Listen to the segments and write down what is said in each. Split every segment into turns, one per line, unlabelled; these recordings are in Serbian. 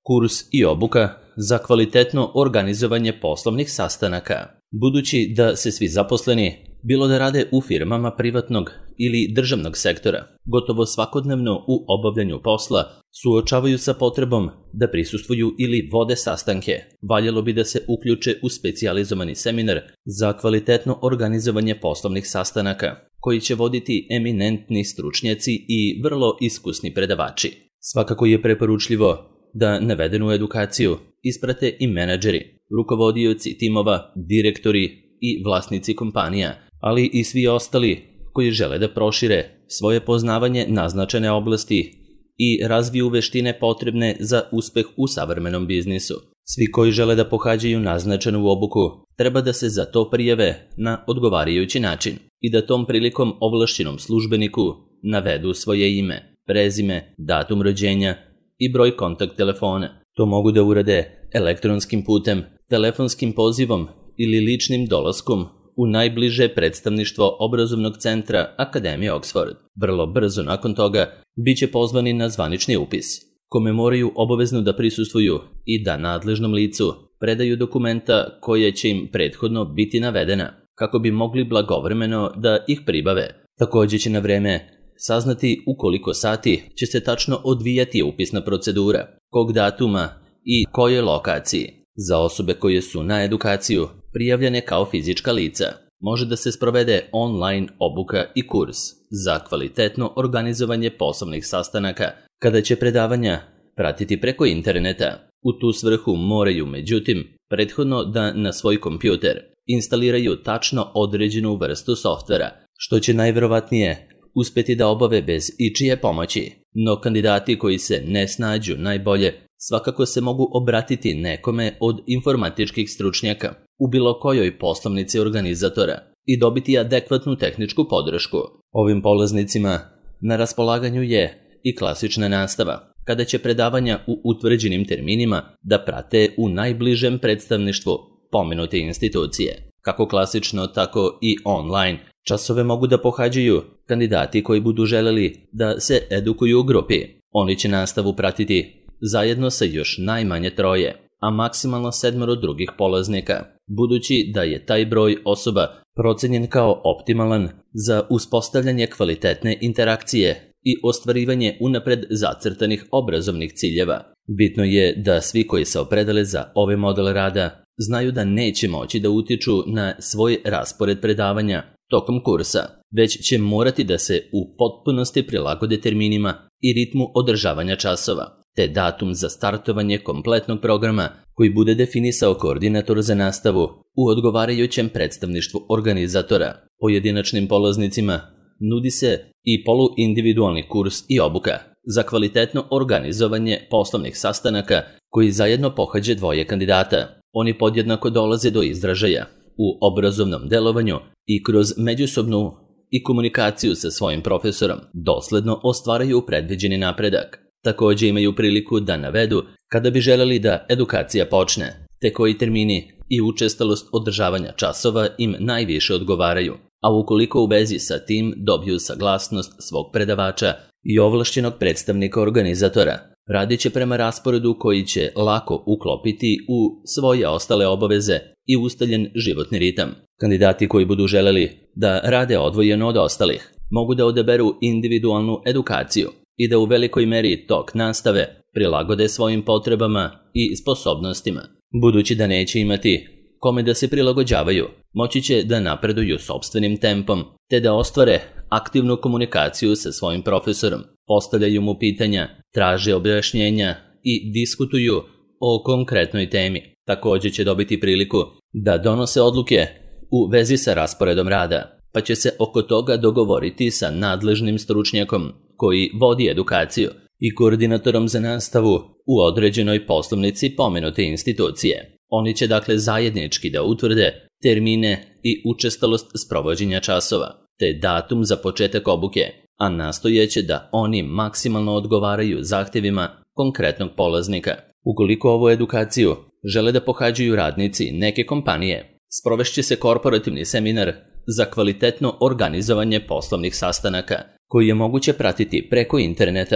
kurs i obuka za kvalitetno organizovanje poslovnih sastanaka. Budući da se svi zaposleni, bilo da rade u firmama privatnog ili državnog sektora, gotovo svakodnevno u obavljanju posla suočavaju sa potrebom da prisustvuju ili vode sastanke, valjalo bi da se uključe u specijalizovani seminar za kvalitetno organizovanje poslovnih sastanaka, koji će voditi eminentni stručnjaci i vrlo iskusni predavači. Svakako je preporučljivo da navedenu edukaciju isprate i menadžeri, rukovodioci timova, direktori i vlasnici kompanija, ali i svi ostali koji žele da prošire svoje poznavanje naznačene oblasti i razviju veštine potrebne za uspeh u savremenom biznisu. Svi koji žele da pohađaju naznačenu obuku treba da se za to prijave na odgovarajući način i da tom prilikom ovlašćenom službeniku navedu svoje ime, prezime, datum rođenja i broj kontakt telefona. To mogu da urade elektronskim putem, telefonskim pozivom ili ličnim dolaskom u najbliže predstavništvo obrazovnog centra Akademije Oxford. Vrlo brzo nakon toga biće pozvani na zvanični upis, kome moraju obavezno da prisustvuju i da nadležnom licu predaju dokumenta koje će im prethodno biti navedena, kako bi mogli blagovremeno da ih pribave. Također će na vreme saznati u koliko sati će se tačno odvijati upisna procedura, kog datuma i koje lokaciji. Za osobe koje su na edukaciju prijavljene kao fizička lica, može da se sprovede online obuka i kurs za kvalitetno organizovanje poslovnih sastanaka, kada će predavanja pratiti preko interneta. U tu svrhu moraju, međutim, prethodno da na svoj kompjuter instaliraju tačno određenu vrstu softvera, što će najverovatnije uspjeti da obave bez ičije pomoći. No kandidati koji se ne snađu najbolje svakako se mogu obratiti nekome od informatičkih stručnjaka u bilo kojoj poslovnici organizatora i dobiti adekvatnu tehničku podršku. Ovim polaznicima na raspolaganju je i klasična nastava, kada će predavanja u utvrđenim terminima da prate u najbližem predstavništvu pomenute institucije. Kako klasično, tako i online časove mogu da pohađaju kandidati koji budu želeli da se edukuju u grupi. Oni će nastavu pratiti zajedno sa još najmanje 3, a maksimalno 7 drugih polaznika, budući da je taj broj osoba procenjen kao optimalan za uspostavljanje kvalitetne interakcije i ostvarivanje unapred zacrtanih obrazovnih ciljeva. Bitno je da svi koji se opredele za ove modele rada znaju da neće moći da utiču na svoj raspored predavanja tokom kursa, već će morati da se u potpunosti prilagode terminima i ritmu održavanja časova, te datum za startovanje kompletnog programa koji bude definisao koordinator za nastavu u odgovarajućem predstavništvu organizatora. Pojedinačnim polaznicima nudi se i poluindividualni kurs i obuka za kvalitetno organizovanje poslovnih sastanaka koji zajedno pohađe 2 kandidata. Oni podjednako dolaze do izražaja u obrazovnom delovanju i kroz međusobnu i komunikaciju sa svojim profesorom dosledno ostvaraju predviđeni napredak. Također imaju priliku da navedu kada bi želeli da edukacija počne, te koji termini i učestalost održavanja časova im najviše odgovaraju, a ukoliko u vezi sa tim dobiju saglasnost svog predavača i ovlašćenog predstavnika organizatora, radit će prema rasporedu koji će lako uklopiti u svoje ostale obaveze i ustaljen životni ritam. Kandidati koji budu želeli da rade odvojeno od ostalih mogu da odaberu individualnu edukaciju i da u velikoj meri tok nastave prilagode svojim potrebama i sposobnostima. Budući da neće imati kome da se prilagođavaju, moći će da napreduju sopstvenim tempom, te da ostvare aktivnu komunikaciju sa svojim profesorom, postavljaju mu pitanja, traže objašnjenja i diskutuju o konkretnoj temi. Također će dobiti priliku da donose odluke u vezi sa rasporedom rada, pa će se oko toga dogovoriti sa nadležnim stručnjakom koji vodi edukaciju i koordinatorom za nastavu u određenoj poslovnici pomenute institucije. Oni će dakle zajednički da utvrde termine i učestalost sprovođenja časova, te datum za početak obuke, a nastojeće da oni maksimalno odgovaraju zahtjevima konkretnog polaznika. Ukoliko ovu edukaciju žele da pohađaju radnici neke kompanije, sprovešće se korporativni seminar za kvalitetno organizovanje poslovnih sastanaka, koji je moguće pratiti preko interneta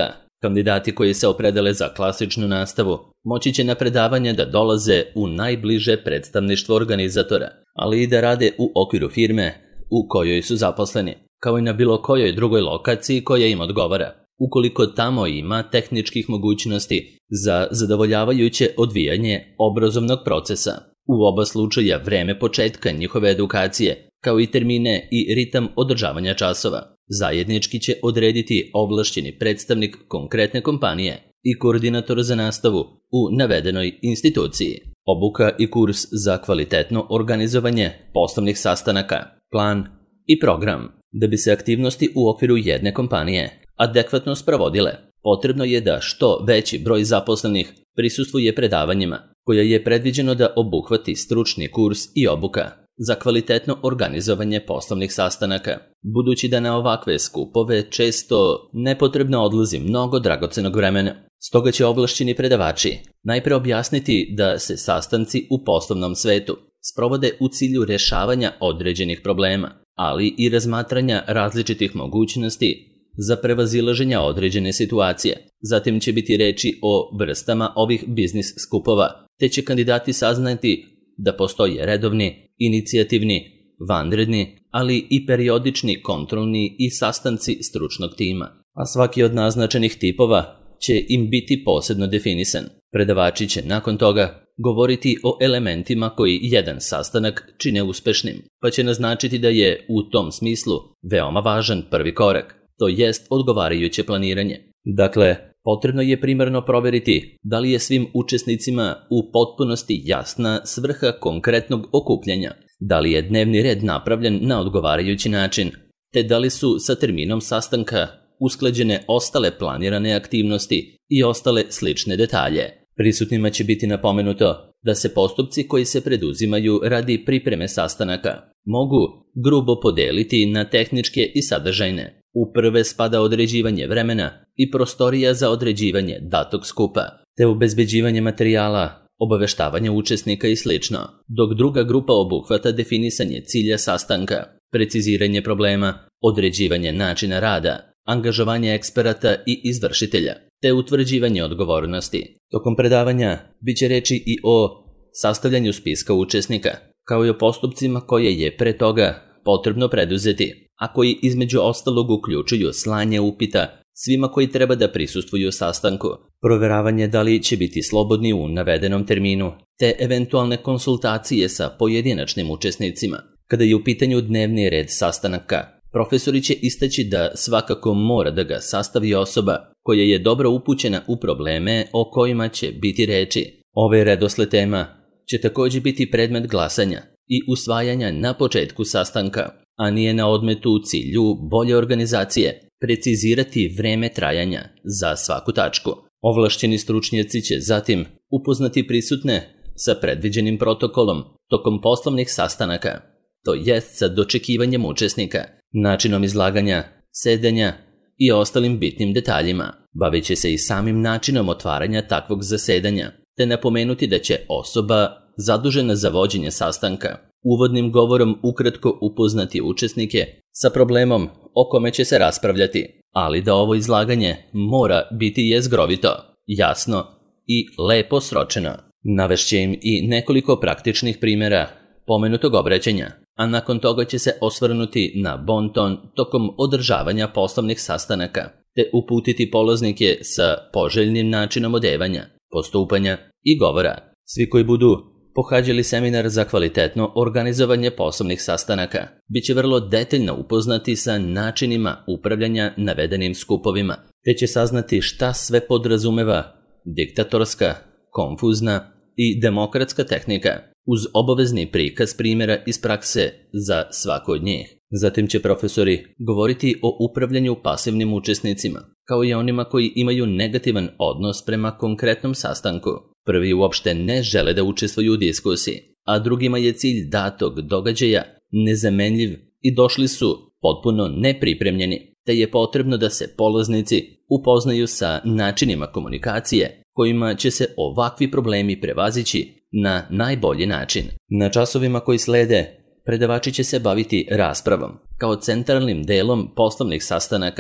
Kandidati koji se opredele za klasičnu nastavu moći će na predavanje da dolaze u najbliže predstavništvo organizatora, ali i da rade u okviru firme u kojoj su zaposleni, kao i na bilo kojoj drugoj lokaciji koja im odgovara, ukoliko tamo ima tehničkih mogućnosti za zadovoljavajuće odvijanje obrazovnog procesa. U oba slučaja vreme početka njihove edukacije, kao i termine i ritam održavanja časova, zajednički će odrediti ovlašćeni predstavnik konkretne kompanije i koordinator za nastavu u navedenoj instituciji. Obuka i kurs za kvalitetno organizovanje poslovnih sastanaka, plan i program. Da bi se aktivnosti u okviru jedne kompanije adekvatno sprovodile, potrebno je da što veći broj zaposlenih prisustvuje predavanjima, koja je predviđeno da obuhvati stručni kurs i obuka za kvalitetno organizovanje poslovnih sastanaka, budući da na ovakve skupove često nepotrebno odlazi mnogo dragocenog vremena. Stoga će ovlašćeni predavači najpre objasniti da se sastanci u poslovnom svetu sprovode u cilju rješavanja određenih problema, ali i razmatranja različitih mogućnosti za prevazilaženje određene situacije. Zatim će biti reči o vrstama ovih biznis skupova, te će kandidati saznati da postoje redovni, inicijativni, vanredni, ali i periodični kontrolni i sastanci stručnog tima, a svaki od naznačenih tipova će im biti posebno definisan. Predavači će nakon toga govoriti o elementima koji jedan sastanak čine uspešnim, pa će naznačiti da je u tom smislu veoma važan prvi korak, to jest odgovarajuće planiranje. Dakle, potrebno je primarno proveriti da li je svim učesnicima u potpunosti jasna svrha konkretnog okupljanja, da li je dnevni red napravljen na odgovarajući način, te da li su sa terminom sastanka usklađene ostale planirane aktivnosti i ostale slične detalje. Prisutnima će biti napomenuto da se postupci koji se preduzimaju radi pripreme sastanaka mogu grubo podeliti na tehničke i sadržajne. U prve spada određivanje vremena i prostorija za određivanje datog skupa, te obezbeđivanje materijala, obaveštavanje učesnika i sl., dok druga grupa obuhvata definisanje cilja sastanka, preciziranje problema, određivanje načina rada, angažovanje eksperata i izvršitelja, te utvrđivanje odgovornosti. Tokom predavanja biće reči i o sastavljanju spiska učesnika, kao i o postupcima koje je pre toga potrebno preduzeti, a koji između ostalog uključuju slanje upita svima koji treba da prisustvuju sastanku, proveravanje da li će biti slobodni u navedenom terminu, te eventualne konsultacije sa pojedinačnim učesnicima. Kada je u pitanju dnevni red sastanaka, profesori će istaći da svakako mora da ga sastavi osoba koja je dobro upućena u probleme o kojima će biti reči. Ovaj redosled tema će također biti predmet glasanja i usvajanja na početku sastanka, a nije na odmetu u cilju bolje organizacije precizirati vreme trajanja za svaku tačku. Ovlašćeni stručnjaci će zatim upoznati prisutne sa predviđenim protokolom tokom poslovnih sastanaka, to jest sa dočekivanjem učesnika, načinom izlaganja, sedenja i ostalim bitnim detaljima. Bavit će se i samim načinom otvaranja takvog zasedanja, te napomenuti da će osoba zadužena za vođenje sastanka uvodnim govorom ukratko upoznati učesnike sa problemom o kome će se raspravljati, ali da ovo izlaganje mora biti jezgrovito, jasno i lepo sročeno. Navešće im i nekoliko praktičnih primjera pomenutog obraćanja, a nakon toga će se osvrnuti na bon ton tokom održavanja poslovnih sastanaka, te uputiti polaznike sa poželjnim načinom odevanja, postupanja i govora. Svi koji budu pohađali seminar za kvalitetno organizovanje poslovnih sastanaka bit će vrlo detaljno upoznati sa načinima upravljanja navedenim skupovima, te će saznati šta sve podrazumeva diktatorska, konfuzna i demokratska tehnika, uz obavezni prikaz primjera iz prakse za svako od njih. Zatim će profesori govoriti o upravljanju pasivnim učesnicima, kao i onima koji imaju negativan odnos prema konkretnom sastanku. Prvi uopšte ne žele da učestvuju u diskusiji, a drugima je cilj datog događaja nezamenljiv i došli su potpuno nepripremljeni, te je potrebno da se polaznici upoznaju sa načinima komunikacije kojima će se ovakvi problemi prevazići na najbolji način. Na časovima koji slede, predavači će se baviti raspravom kao centralnim delom poslovnih sastanaka,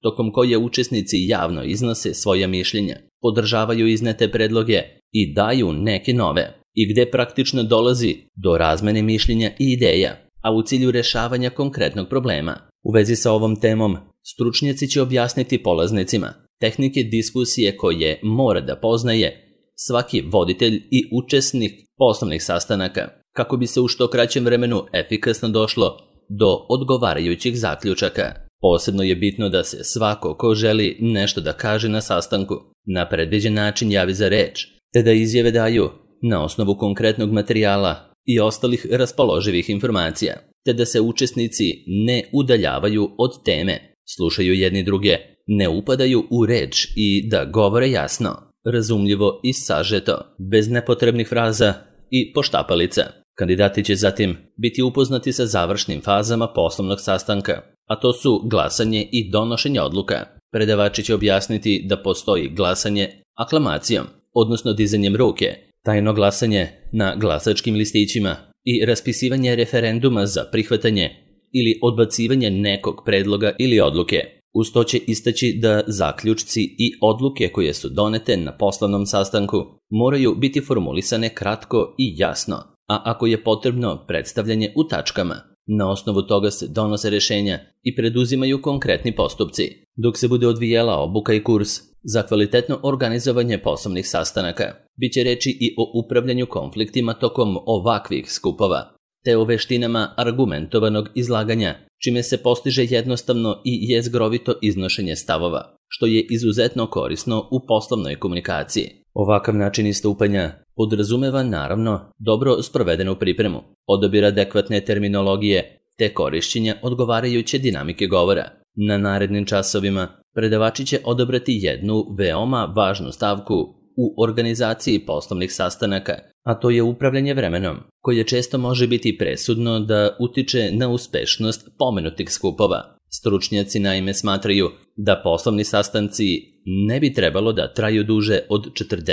tokom koje učesnici javno iznose svoja mišljenja, podržavaju iznete predloge i daju neke nove, i gde praktično dolazi do razmene mišljenja i ideja, a u cilju rešavanja konkretnog problema. U vezi sa ovom temom, stručnjaci će objasniti polaznicima tehnike diskusije koje mora da poznaje svaki voditelj i učesnik poslovnih sastanaka, kako bi se u što kraćem vremenu efikasno došlo do odgovarajućih zaključaka. Posebno je bitno da se svako ko želi nešto da kaže na sastanku na predviđen način javi za reč, te da izjave daju na osnovu konkretnog materijala i ostalih raspoloživih informacija, te da se učesnici ne udaljavaju od teme, slušaju jedni druge, ne upadaju u reč i da govore jasno, razumljivo i sažeto, bez nepotrebnih fraza i poštapalica. Kandidati će zatim biti upoznati sa završnim fazama poslovnog sastanka, a to su glasanje i donošenje odluka. Predavači će objasniti da postoji glasanje aklamacijom, odnosno dizanjem ruke, tajno glasanje na glasačkim listićima i raspisivanje referenduma za prihvatanje ili odbacivanje nekog predloga ili odluke. Uz to će istaći da zaključci i odluke koje su donete na poslovnom sastanku moraju biti formulisane kratko i jasno, a ako je potrebno predstavljanje u tačkama. Na osnovu toga se donose rešenja i preduzimaju konkretni postupci. Dok se bude odvijala obuka i kurs za kvalitetno organizovanje poslovnih sastanaka, biće reči i o upravljanju konfliktima tokom ovakvih skupova, te o veštinama argumentovanog izlaganja, čime se postiže jednostavno i jezgrovito iznošenje stavova, što je izuzetno korisno u poslovnoj komunikaciji. Ovakav način istupanja podrazumeva naravno dobro sprovedenu pripremu, odabir adekvatne terminologije te korišćenja odgovarajuće dinamike govora. Na narednim časovima predavači će odabrati jednu veoma važnu stavku u organizaciji poslovnih sastanaka, a to je upravljanje vremenom, koje često može biti presudno da utiče na uspešnost pomenutih skupova. Stručnjaci naime smatraju da poslovni sastanci ne bi trebalo da traju duže od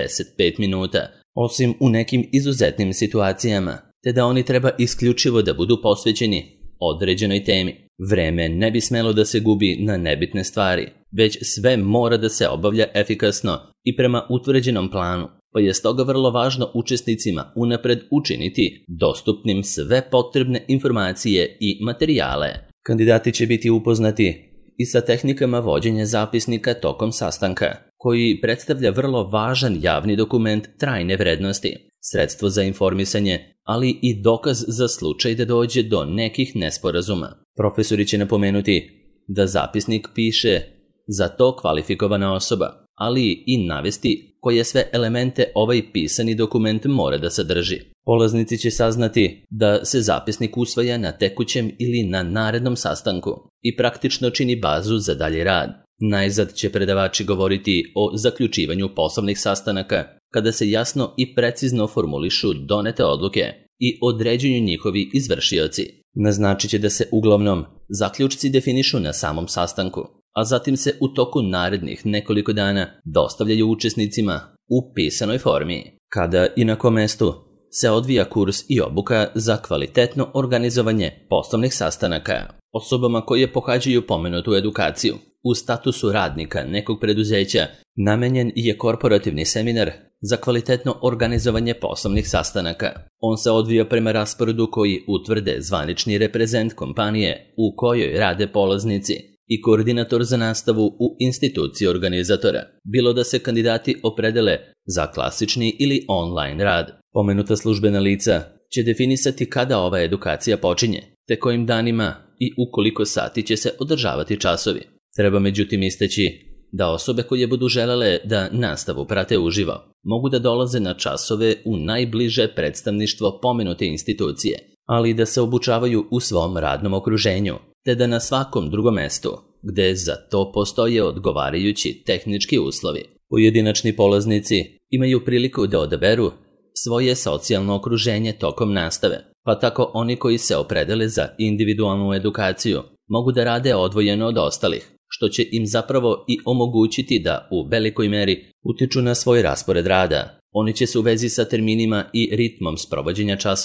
45 minuta, osim u nekim izuzetnim situacijama, te da oni treba isključivo da budu posvećeni određenoj temi. Vreme ne bi smelo da se gubi na nebitne stvari, već sve mora da se obavlja efikasno i prema utvrđenom planu, pa je stoga vrlo važno učesnicima unapred učiniti dostupnim sve potrebne informacije i materijale. Kandidati će biti upoznati i sa tehnikama vođenja zapisnika tokom sastanka, koji predstavlja vrlo važan javni dokument trajne vrednosti, sredstvo za informisanje, ali i dokaz za slučaj da dođe do nekih nesporazuma. Profesori će napomenuti da zapisnik piše za to kvalifikovana osoba, ali i navesti koje sve elemente ovaj pisani dokument mora da sadrži. Polaznici će saznati da se zapisnik usvaja na tekućem ili na narednom sastanku i praktično čini bazu za dalji rad. Najzad će predavači govoriti o zaključivanju poslovnih sastanaka, kada se jasno i precizno formulišu donete odluke i određuju njihovi izvršioci. Naznačit će da se uglavnom zaključci definišu na samom sastanku, a zatim se u toku narednih nekoliko dana dostavljaju učesnicima u pisanoj formi. Kada i na kom mestu se odvija kurs i obuka za kvalitetno organizovanje poslovnih sastanaka. Osobama koje pohađaju pomenutu edukaciju u statusu radnika nekog preduzeća namenjen je korporativni seminar za kvalitetno organizovanje poslovnih sastanaka. On se odvija prema rasporedu koji utvrde zvanični reprezent kompanije u kojoj rade polaznici i koordinator za nastavu u instituciji organizatora, bilo da se kandidati opredele za klasični ili online rad. Pomenuta službena lica će definisati kada ova edukacija počinje, te kojim danima i u koliko sati će se održavati časovi. Treba međutim istaći da osobe koje budu želele da nastavu prate uživo mogu da dolaze na časove u najbliže predstavništvo pomenute institucije, ali i da se obučavaju u svom radnom okruženju, te da na svakom drugom mestu, gde za to postoje odgovarajući tehnički uslovi. Pojedinačni polaznici imaju priliku da odaberu svoje socijalno okruženje tokom nastave, pa tako oni koji se opredele za individualnu edukaciju mogu da rade odvojeno od ostalih, što će im zapravo i omogućiti da u velikoj meri utiču na svoj raspored rada. Oni će se u vezi sa terminima i ritmom sprovođenja časova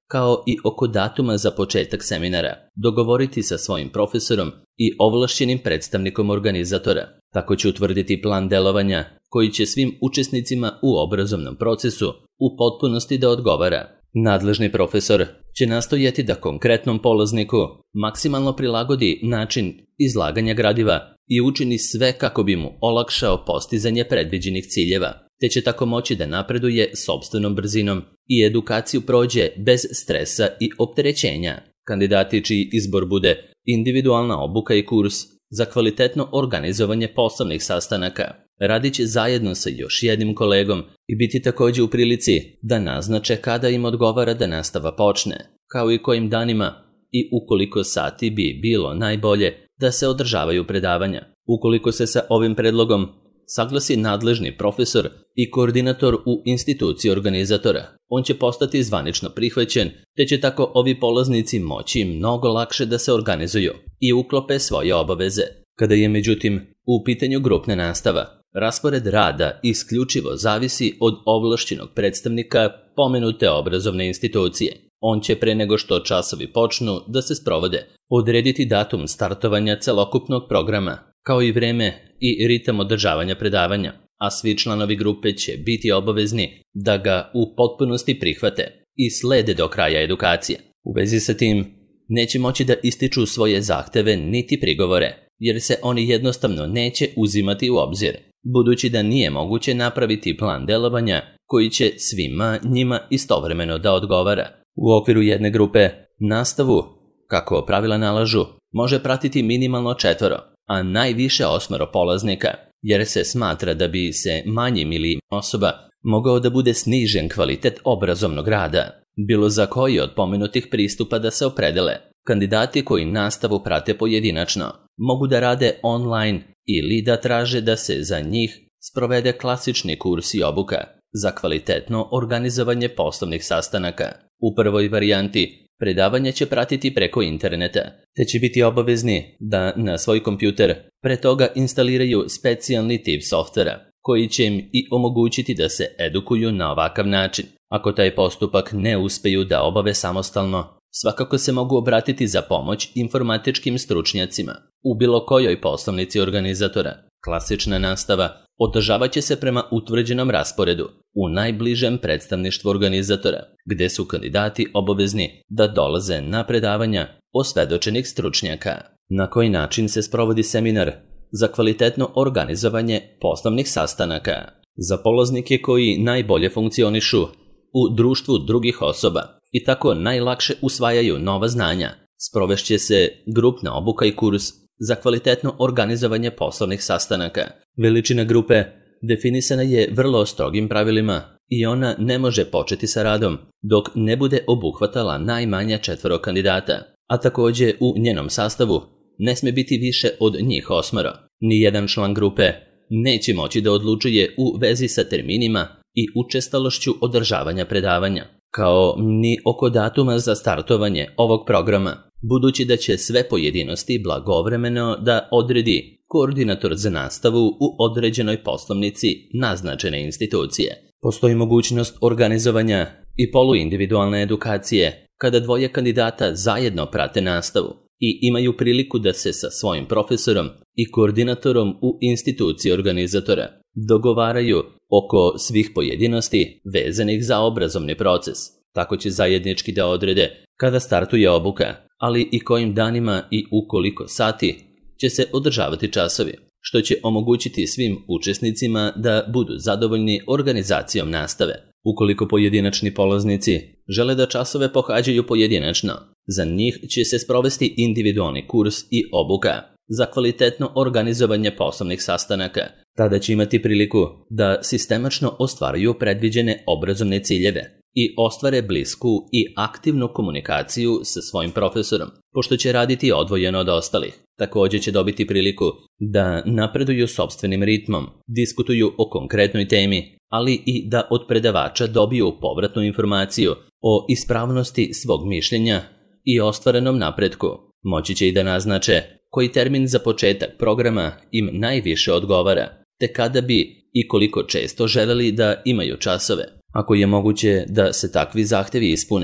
kao i oko datuma za početak seminara, dogovoriti sa svojim profesorom i ovlašćenim predstavnikom organizatora. Tako će utvrditi plan delovanja koji će svim učesnicima u obrazovnom procesu u potpunosti da odgovara. Nadležni profesor će nastojati da konkretnom polazniku maksimalno prilagodi način izlaganja gradiva i učini sve kako bi mu olakšao postizanje predviđenih ciljeva, te će tako moći da napreduje sopstvenom brzinom i edukaciju prođe bez stresa i opterećenja. Kandidati čiji izbor bude individualna obuka i kurs za kvalitetno organizovanje poslovnih sastanaka radit će zajedno sa još jednim kolegom i biti također u prilici da naznače kada im odgovara da nastava počne, kao i kojim danima i u koliko sati bi bilo najbolje da se održavaju predavanja. Ukoliko se sa ovim predlogom saglasi nadležni profesor i koordinator u instituciji organizatora, on će postati zvanično prihvaćen, te će tako ovi polaznici moći mnogo lakše da se organizuju i uklope svoje obaveze. Kada je međutim u pitanju grupna nastava, raspored rada isključivo zavisi od ovlašćenog predstavnika pomenute obrazovne institucije. On će pre nego što časovi počnu da se sprovode odrediti datum startovanja celokupnog programa, kao i vreme i ritam održavanja predavanja, a svi članovi grupe će biti obavezni da ga u potpunosti prihvate i slede do kraja edukacije. U vezi sa tim, neće moći da ističu svoje zahteve niti prigovore, jer se oni jednostavno neće uzimati u obzir, budući da nije moguće napraviti plan delovanja koji će svima njima istovremeno da odgovara. U okviru jedne grupe nastavu, kako pravila nalažu, može pratiti minimalno 4, a najviše 8 polaznika, jer se smatra da bi se manjim ili osoba mogao da bude snižen kvalitet obrazovnog rada, bilo za koji od pomenutih pristupa da se opredele. Kandidati koji nastavu prate pojedinačno mogu da rade online ili da traže da se za njih sprovede klasični kurs i obuka za kvalitetno organizovanje poslovnih sastanaka. U prvoj varijanti predavanje će pratiti preko interneta, te će biti obavezni da na svoj kompjuter pre toga instaliraju specijalni tip softvera, koji će im i omogućiti da se edukuju na ovakav način. Ako taj postupak ne uspeju da obave samostalno, svakako se mogu obratiti za pomoć informatičkim stručnjacima u bilo kojoj poslovnici organizatora. Klasična nastava održavat će se prema utvrđenom rasporedu u najbližem predstavništvu organizatora, gde su kandidati obavezni da dolaze na predavanja osvedočenih stručnjaka. Na koji način se sprovodi seminar za kvalitetno organizovanje poslovnih sastanaka? Za polaznike koji najbolje funkcionišu u društvu drugih osoba i tako najlakše usvajaju nova znanja, sprovešće se grupna obuka i kurs za kvalitetno organizovanje poslovnih sastanaka. Veličina grupe definisana je vrlo strogim pravilima i ona ne može početi sa radom dok ne bude obuhvatala najmanje 4 kandidata, a također u njenom sastavu ne sme biti više od njih 8. Nijedan član grupe neće moći da odlučuje u vezi sa terminima i učestalošću održavanja predavanja, kao ni oko datuma za startovanje ovog programa, budući da će sve pojedinosti blagovremeno da odredi koordinator za nastavu u određenoj poslovnici naznačene institucije. Postoji mogućnost organizovanja i poluindividualne edukacije kada 2 kandidata zajedno prate nastavu i imaju priliku da se sa svojim profesorom i koordinatorom u instituciji organizatora dogovaraju oko svih pojedinosti vezanih za obrazovni proces. Tako će zajednički da odrede kada startuje obuka, ali i kojim danima i u koliko sati će se održavati časovi, što će omogućiti svim učesnicima da budu zadovoljni organizacijom nastave. Ukoliko pojedinačni polaznici žele da časove pohađaju pojedinačno, za njih će se sprovesti individualni kurs i obuka za kvalitetno organizovanje poslovnih sastanaka. Tada će imati priliku da sistemačno ostvaruju predviđene obrazovne ciljeve i ostvare blisku i aktivnu komunikaciju sa svojim profesorom, pošto će raditi odvojeno od ostalih. Također će dobiti priliku da napreduju sopstvenim ritmom, diskutuju o konkretnoj temi, ali i da od predavača dobiju povratnu informaciju o ispravnosti svog mišljenja i ostvarenom napretku. Moći će i da naznače koji termin za početak programa im najviše odgovara, te kada bi i koliko često želeli da imaju časove. Ako je moguće da se takvi zahtevi ispune,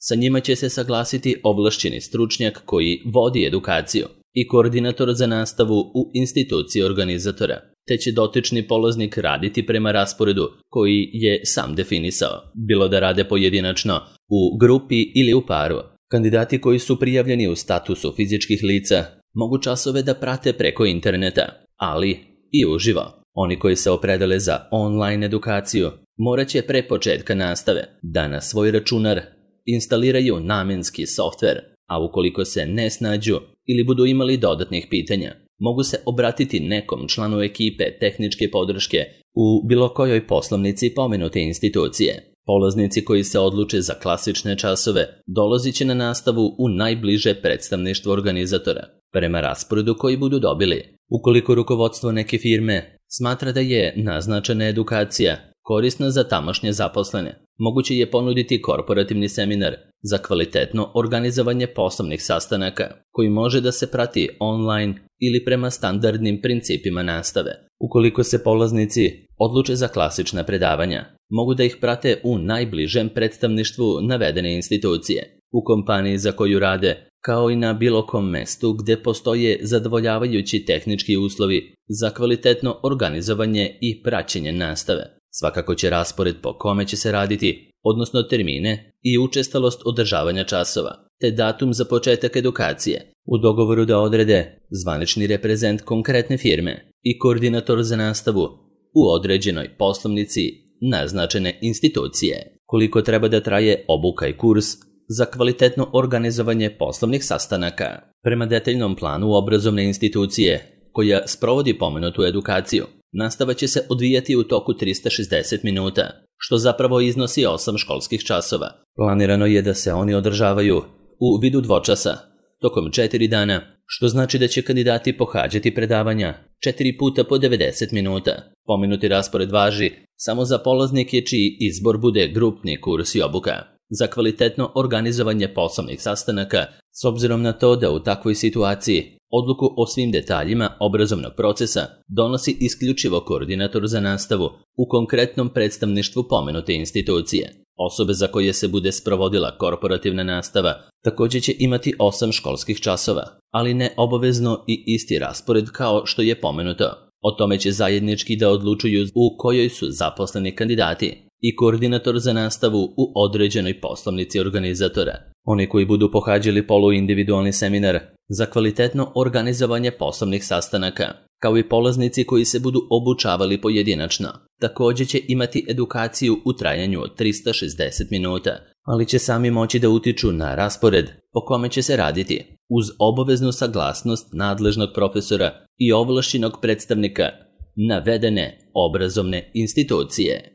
Sa njima će se saglasiti ovlašćeni stručnjak koji vodi edukaciju i koordinator za nastavu u instituciji organizatora, te će dotični polaznik raditi prema rasporedu koji je sam definisao, bilo da rade pojedinačno, u grupi ili u paru. Kandidati koji su prijavljeni u statusu fizičkih lica mogu časove da prate preko interneta, ali i uživo. Oni koji se opredele za online edukaciju morat će pre početka nastave da na svoj računar instaliraju namenski softver, a ukoliko se ne snađu ili budu imali dodatnih pitanja, mogu se obratiti nekom članu ekipe tehničke podrške u bilo kojoj poslovnici pomenute institucije. Polaznici koji se odluče za klasične časove dolazit će na nastavu u najbliže predstavništvo organizatora, prema rasporedu koji budu dobili. Ukoliko rukovodstvo neke firme smatra da je naznačena edukacija korisna za tamošnje zaposlene, moguće je ponuditi korporativni seminar za kvalitetno organizovanje poslovnih sastanaka koji može da se prati online ili prema standardnim principima nastave. Ukoliko se polaznici odluče za klasična predavanja, mogu da ih prate u najbližem predstavništvu navedene institucije, u kompaniji za koju rade, kao i na bilo kom mestu gde postoje zadovoljavajući tehnički uslovi za kvalitetno organizovanje i praćenje nastave. Svakako će raspored po kome će se raditi, odnosno termine i učestalost održavanja časova, te datum za početak edukacije, u dogovoru da odrede zvanični reprezent konkretne firme i koordinator za nastavu u određenoj poslovnici naznačene institucije. Koliko treba da traje obuka i kurs za kvalitetno organizovanje poslovnih sastanaka? Prema detaljnom planu obrazovne institucije koja sprovodi pomenutu edukaciju, nastava će se odvijati u toku 360 minuta, što zapravo iznosi 8 školskih časova. Planirano je da se oni održavaju u vidu dvočasa, tokom 4 dana, što znači da će kandidati pohađati predavanja 4 puta po 90 minuta. Pomenuti raspored važi samo za polaznike čiji izbor bude grupni kurs i obuka. Za kvalitetno organizovanje poslovnih sastanaka, s obzirom na to da u takvoj situaciji odluku o svim detaljima obrazovnog procesa donosi isključivo koordinator za nastavu u konkretnom predstavništvu pomenute institucije. Osobe za koje se bude sprovodila korporativna nastava također će imati 8 školskih časova, ali ne obavezno i isti raspored kao što je pomenuto. O tome će zajednički da odlučuju u kojoj su zaposleni kandidati i koordinator za nastavu u određenoj poslovnici organizatora. Oni koji budu pohađali poluindividualni seminar za kvalitetno organizovanje poslovnih sastanaka, kao i polaznici koji se budu obučavali pojedinačno, također će imati edukaciju u trajanju od 360 minuta, ali će sami moći da utiču na raspored po kome će se raditi, uz obaveznu saglasnost nadležnog profesora i ovlašćenog predstavnika navedene obrazovne institucije.